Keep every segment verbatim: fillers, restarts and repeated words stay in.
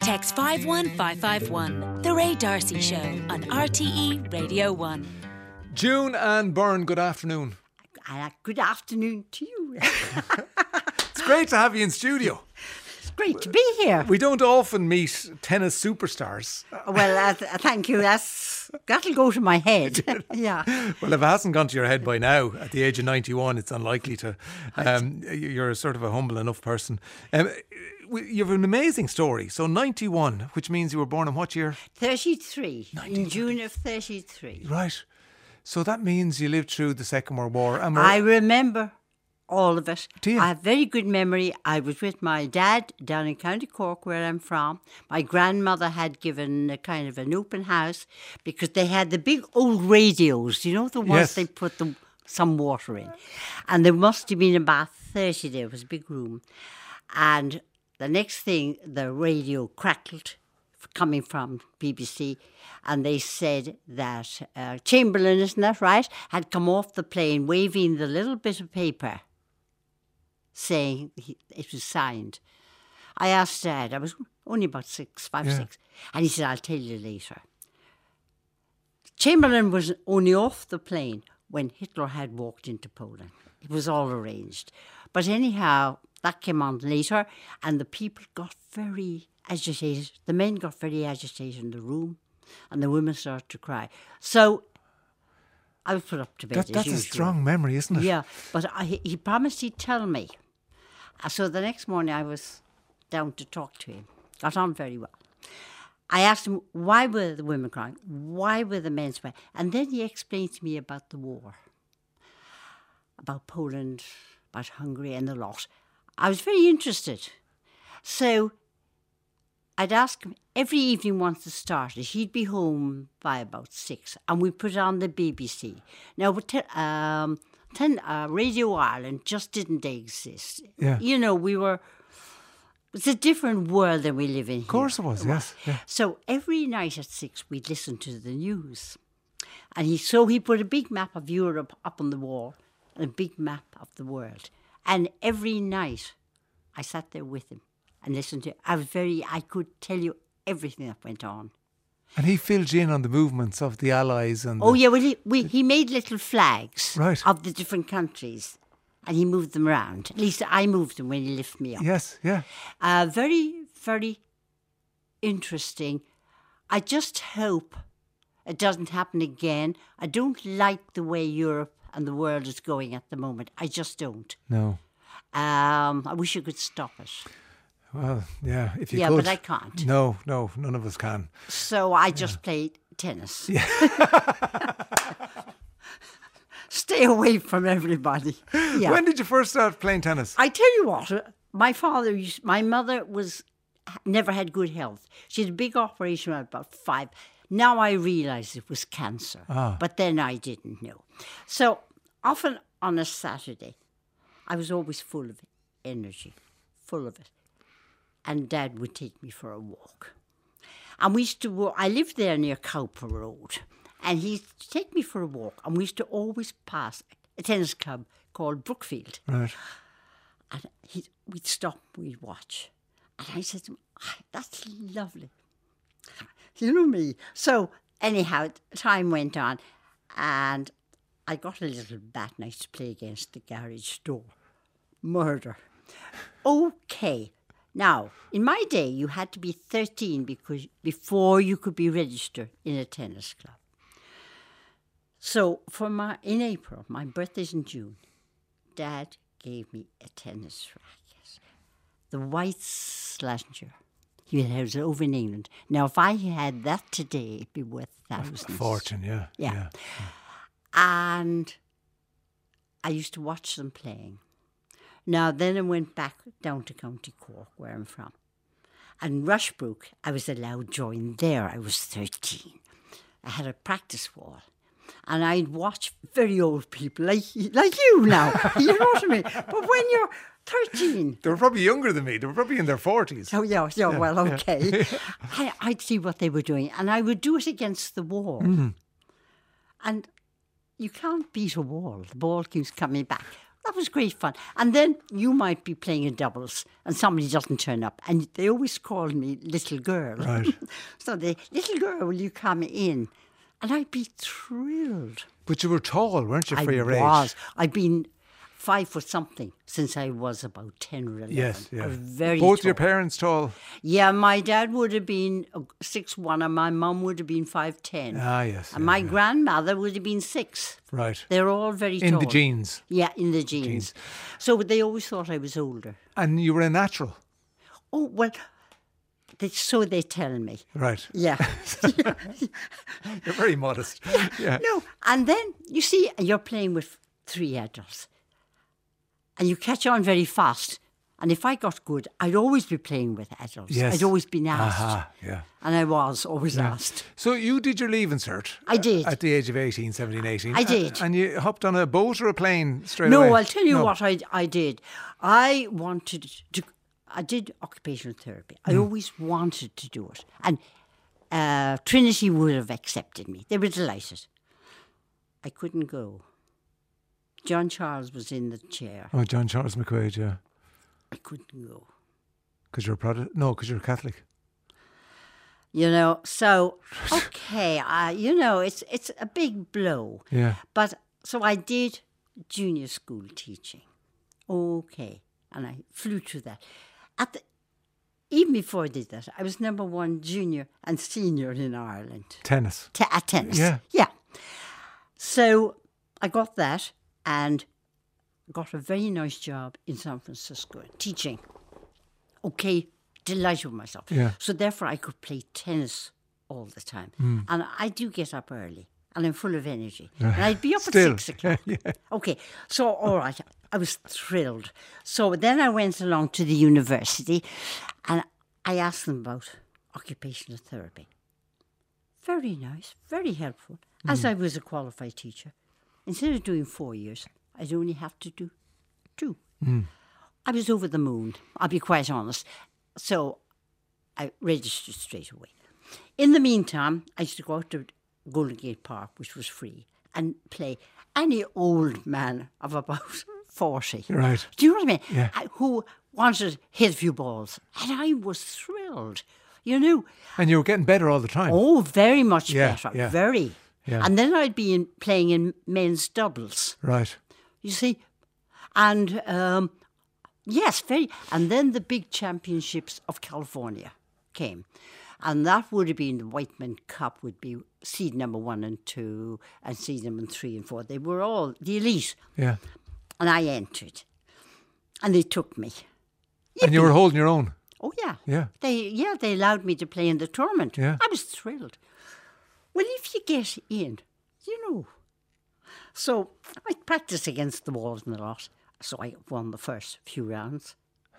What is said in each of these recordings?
Text five one five five one. The Ray D'Arcy Show on R T E Radio one. June and Byrne, good afternoon. Uh, good afternoon to you. It's great to have you in studio. It's great to be here. We don't often meet tennis superstars. Well, uh, th- thank you. That's, that'll go to my head. Yeah. Well, if it hasn't gone to your head by now, at the age of ninety-one, it's unlikely to. Um, you're sort of a humble enough person. Um, you have an amazing story. So ninety-one, which means you were born in what year? thirty-three. In June of thirty-three. Right. So that means you lived through the Second World War. And I remember all of it. Do you? I have very good memory. I was with my dad down in County Cork, where I'm from. My grandmother had given a kind of an open house because they had the big old radios, you know, the ones Yes. they put the, some water in. And there must have been about thirty there. It was a big room. And the next thing, the radio crackled, coming from B B C, and they said that uh, Chamberlain, isn't that right, had come off the plane waving the little bit of paper saying he, it was signed. I asked Dad, I was only about six, five, Yeah. six, and he said, I'll tell you later. Chamberlain was only off the plane when Hitler had walked into Poland. It was all arranged. But anyhow, that came on later, and the people got very agitated. The men got very agitated in the room, and the women started to cry. So I was put up to bed that, as that's usual. a strong memory, isn't it? Yeah, but I, he- he promised he'd tell me. Uh, So the next morning I was down to talk to him. Got on very well. I asked him, why were the women crying? Why were the men crying? And then he explained to me about the war, about Poland, about Hungary and the lot. I was very interested. So I'd ask him every evening once it started. He'd be home by about six, and we put on the B B C. Now, we te- um, ten, uh, Radio Ireland just didn't exist. Yeah. You know, we were. It's a different world than we live in. Of course it was, yes. Yeah. So every night at six, we'd listen to the news, and he so he put a big map of Europe up on the wall, and a big map of the world. And every night, I sat there with him and listened to. I was very. I could tell you everything that went on. And he filled you in on the movements of the Allies and. Oh the, yeah, well he we, he made little flags Right. of the different countries, and he moved them around. At least I moved them when he lifted me up. Yes, yeah. Uh, very, very interesting. I just hope it doesn't happen again. I don't like the way Europe and the world is going at the moment. I just don't. No. Um, I wish you could stop it. Well, yeah, if you Yeah, could. but I can't. No, no, none of us can. So I just play tennis. Stay away from everybody. Yeah. When did you first start playing tennis? I tell you what, uh, my father, used, my mother was never had good health. She had a big operation at about five. Now I realise it was cancer, Ah. but then I didn't know. So often on a Saturday, I was always full of energy, full of it. And Dad would take me for a walk. And we used to walk, I lived there near Cowper Road. And he'd take me for a walk. And we used to always pass a tennis club called Brookfield. Right. And he'd, we'd stop, we'd watch. And I said to him, "Ah, that's lovely." You know me. So anyhow, time went on. And I got a little bat and I used to play against the garage door. Murder. Okay. Now, in my day, you had to be thirteen because before you could be registered in a tennis club. So, for my in April, my birthday's in June, Dad gave me a tennis racket, the white Slazenger. He had it over in England. Now, if I had that today, it'd be worth thousands. A fortune, yeah. Yeah. yeah. And I used to watch them playing. Now, then I went back down to County Cork, where I'm from. And Rushbrook, I was allowed join there. I was thirteen. I had a practice wall. And I'd watch very old people like like you now. You know what I mean? But when you're thirteen... They were probably younger than me. They were probably in their forties. Oh, yeah, yeah, Yeah, well, yeah. okay. I, I'd see what they were doing. And I would do it against the wall. Mm. And you can't beat a wall. The ball keeps coming back. that was great fun. And then you might be playing in doubles and somebody doesn't turn up. And they always called me little girl. Right. So they, little girl, will you come in? And I'd be thrilled. But you were tall, weren't you, for I your was. age? I'd been five foot something since I was about ten or eleven. Yes, I yeah. was very Both tall. your parents tall? Yeah, my dad would have been six one and my mum would have been five ten. Ah, yes. And yeah, my yeah. grandmother would have been six. Right. They're all very In tall. the genes. Yeah, in the genes. Genes. So they always thought I was older. And you were a natural? Oh, well, they, so they tell me. Right. Yeah. You're very modest. Yeah. No, and then, you see, you're playing with three adults. And you catch on very fast. And if I got good, I'd always be playing with adults. Yes. I'd always been asked. Aha, yeah. And I was always asked. So you did your leaving cert? I did. At the age of eighteen, seventeen, eighteen? I did. And you hopped on a boat or a plane straight No, away? I'll tell you No. what I, I did. I wanted to, I did occupational therapy. I Hmm. always wanted to do it. And uh, Trinity would have accepted me. They were delighted. I couldn't go. John Charles was in the chair. Oh, John Charles McQuaid, yeah. I couldn't go. Because you're a Protestant? No, because you're a Catholic. You know, so, okay, uh, you know, it's it's a big blow. Yeah. But, so I did junior school teaching. Okay. And I flew through that. At the, even before I did that, I was number one junior and senior in Ireland. Tennis. Te- at tennis. Yeah. Yeah. So I got that and got a very nice job in San Francisco teaching. Okay, delighted with myself. Yeah. So therefore I could play tennis all the time. And I do get up early and I'm full of energy. And I'd be up Still. at six o'clock. Yeah. Okay, so all right, I was thrilled. So then I went along to the university and I asked them about occupational therapy. Very nice, very helpful. As I was a qualified teacher, instead of doing four years, I'd only have to do two. I was over the moon, I'll be quite honest. So I registered straight away. In the meantime, I used to go out to Golden Gate Park, which was free, and play any old man of about forty. Right. Do you know what I mean? Yeah. I- Who wanted to hit a few balls. And I was thrilled, you know. And you were getting better all the time. Oh, very much Yeah, better, yeah. very. Yeah. And then I'd be in, playing in men's doubles, Right. you see. And um, yes, very. And then the big championships of California came. And that would have been the Whiteman Cup would be seed number one and two and seed number three and four. They were all the elite. Yeah. And I entered. And they took me. And you were holding your own. Oh, yeah. Yeah. They yeah, they allowed me to play in the tournament. Yeah. I was thrilled. Well, if you get in, you know. So I practiced against the walls and a lot. So I won the first few rounds.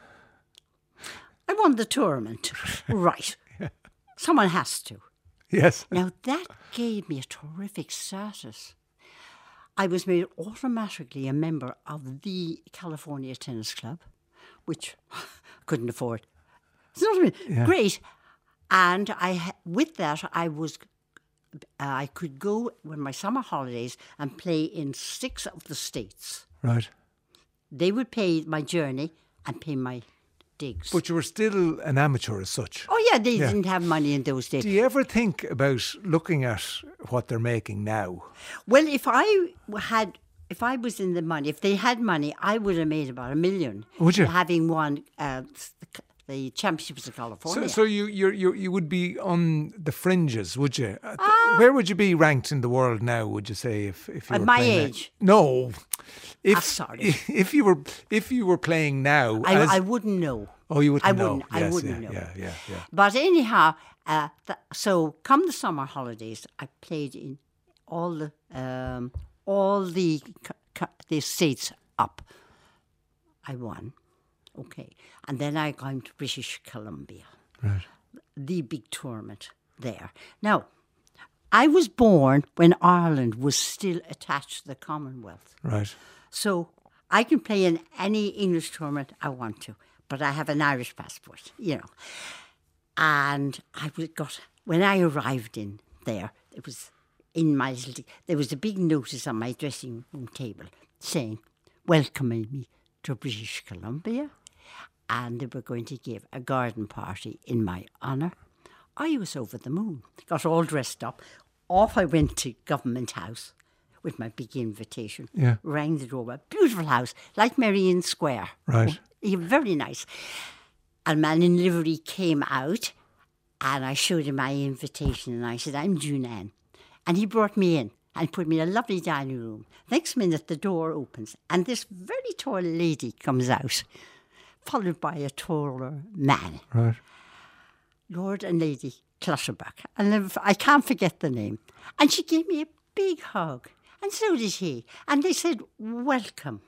I won the tournament. Right. Someone has to. Yes. Now that gave me a terrific status. I was made automatically a member of the California Tennis Club, which I couldn't afford. You know what I mean? Yeah. Great. And I, ha- with that, I was, uh, I could go when my summer holidays and play in six of the states. Right. They would pay my journey and pay my digs. But you were still an amateur as such. oh yeah, they Yeah. didn't have money in those days. Do you ever think about looking at what they're making now? Well, if I had, if I was in the money, if they had money, I would have made about a million. Would you? Having won uh, the, the championships of So, California. so you you you you would be on the fringes, would you? At the- Where would you be ranked in the world now? Would you say if if you At were my playing now? age? No, if Ah, sorry. if you were if you were playing now, I, as- I wouldn't know. oh, you wouldn't I know. wouldn't. I Yes, wouldn't yeah, know. Yeah, yeah, yeah. But anyhow, uh, th- so come the summer holidays, I played in all the um, all the c- c- the states up. I won, okay, and then I came to British Columbia, Right. the big tournament there. Now, I was born when Ireland was still attached to the Commonwealth. Right. So I can play in any English tournament I want to, but I have an Irish passport, you know. And I was got when I arrived in there, it was in my little, there was a big notice on my dressing room table saying, welcoming me to British Columbia, and they were going to give a garden party in my honour. I was over the moon, got all dressed up. Off I went to Government House with my big invitation. Yeah. Rang the doorbell. Beautiful house, like Merrion Square. Right. Oh, very nice. A man in livery came out, and I showed him my invitation, and I said, I'm June Ann. And he brought me in and put me in a lovely dining room. Next minute, the door opens, and this very tall lady comes out, followed by a taller man. Right. Lord and Lady Clutterbuck. And I can't forget the name. And she gave me a big hug, and so did he. And they said, welcome.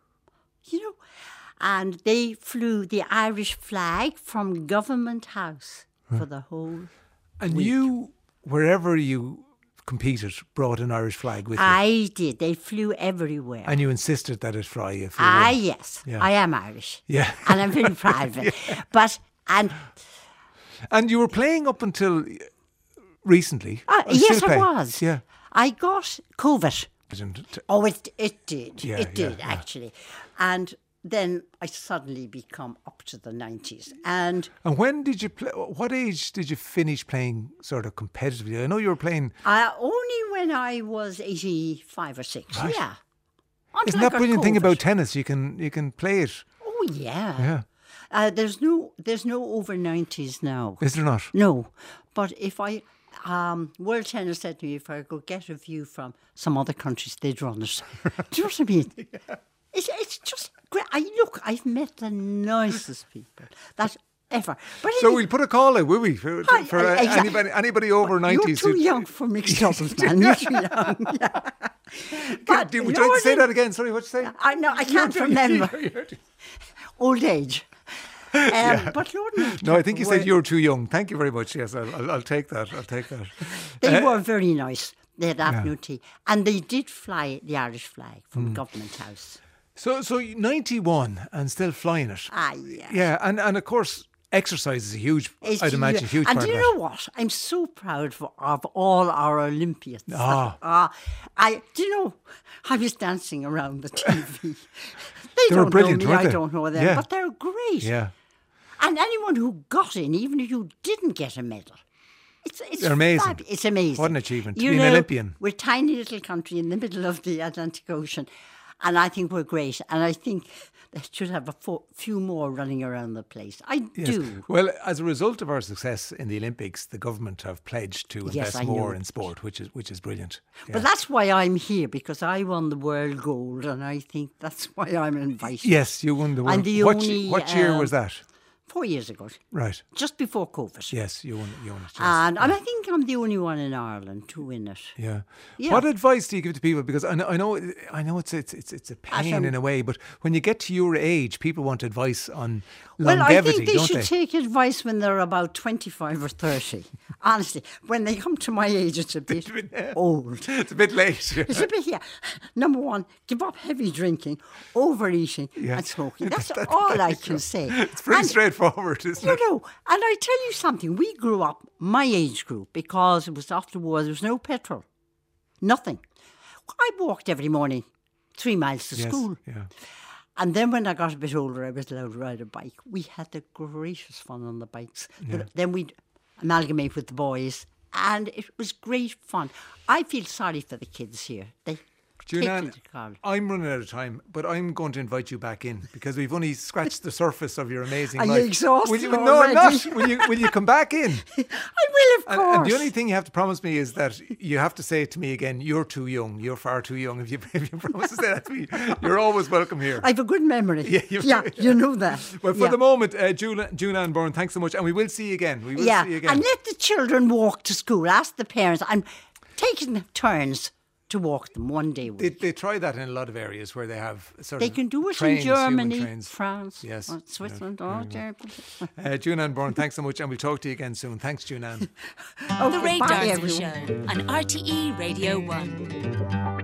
You know, and they flew the Irish flag from Government House for the whole And week. you, wherever you competed, brought an Irish flag with you. I did. They flew everywhere. And you insisted that it fly if you Ah, were. yes. Yeah. I am Irish. Yeah. And I'm very proud of it. But, and And you were playing up until recently. uh, Or still yes, I playing? was. Yeah. I got COVID. And t- Oh, it it did. Yeah, it did, yeah, yeah. actually. And then I suddenly become up to the nineties. And And when did you play? What age did you finish playing sort of competitively? I know you were playing. uh, only when I was eighty-five or six. Right. Yeah. Until Isn't I that got brilliant thing COVID. about tennis? You can you can play it. Oh, yeah. Yeah. Uh, there's no there's no over nineties now. Is there not? No. But if I... Um, World Tennis said to me if I could get a view from some other countries, they'd run it. Do you know what I mean? Yeah. It's, it's just great. I look, I've met the nicest people that ever. But So anyway, we'll put a call out, will we, for, Hi, for I- uh, exact- anybody anybody over you're nineties? too who- young for mixed doubles, man. You're too young. Yeah. But Would you like to say Lord, that again? Sorry, what you say? I know I can't You're- remember. you're- Old age. Um, But Lord, knows No, I think you said were- you were too young. Thank you very much. Yes, I'll, I'll, I'll take that. I'll take that. They Uh, were very nice. They had afternoon tea, and they did fly the Irish flag from Hmm. Government House. So, so ninety-one and still flying it. Ah, yeah. Yeah, and, and of course, exercise is a huge, It's I'd imagine, huge. huge And part do of you that. know what? I'm so proud for, of all our Olympians. Ah. Ah, I do you know? I was dancing around the T V. They, They were don't brilliant, know me. weren't I they? don't know them, Yeah. but they're great. Yeah, And anyone who got in, even if you didn't get a medal, it's it's They're amazing. fab- It's amazing. What an achievement to You be an know, Olympian. We're a tiny little country in the middle of the Atlantic Ocean, and I think we're great. And I think they should have a fo- few more running around the place. I yes. do. Well, as a result of our success in the Olympics, the government have pledged to Yes, invest I more know. in sport, which is which is brilliant. Yeah. But that's why I'm here, because I won the world gold, and I think that's why I'm invited. Yes, you won the I'm world. the what, only, what year um, was that? Four years ago, Right. just before COVID. Yes, you won. You won it. Yes. And, and I think I'm the only one in Ireland to win it. Yeah. Yeah. What advice do you give to people? Because I know, I know, I know it's it's it's, it's a pain um, in a way, but when you get to your age, people want advice on Well, longevity, I think they don't should they? take advice when they're about twenty-five or thirty. Honestly, when they come to my age, it's a bit old. It's a bit late. It's a bit, yeah. Number one, give up heavy drinking, overeating, Yeah. and smoking. That's all I can say. It's pretty And, straightforward, isn't You it? know, and I tell you something, we grew up, my age group, because it was after war, there was no petrol. Nothing. I walked every morning three miles to Yes. school. Yeah. And then when I got a bit older, I was allowed to ride a bike. We had the greatest fun on the bikes. Yeah. Then we'd amalgamate with the boys, and it was great fun. I feel sorry for the kids here. They take Julian, it to college. I'm running out of time, but I'm going to invite you back in because we've only scratched the surface of your amazing Are you life. exhausted Will you, no, I'm already? not. Will you, will you come back in? I will, of And, course. and the only thing you have to promise me is that you have to say it to me again, you're too young. You're far too young. If you, if you promise to say that to me, you're always welcome here. I have a good memory. Yeah, you've- yeah you know that. Well, for yeah. the moment, uh, June, June Ann Byrne, thanks so much. And we will see you again. We will yeah, see you again. and let the children walk to school. Ask the parents. I'm taking turns to walk them one day a They, week. they try that in a lot of areas where they have sort They of can do it trains, in human Germany, trains. France, Yes. or Switzerland. Yeah, Oh, very there. Uh, June Ann Byrne, thanks so much, and we'll talk to you again soon. Thanks, June Ann. Oh, The Ray goodbye, Darcy everyone. Show on R T E Radio one.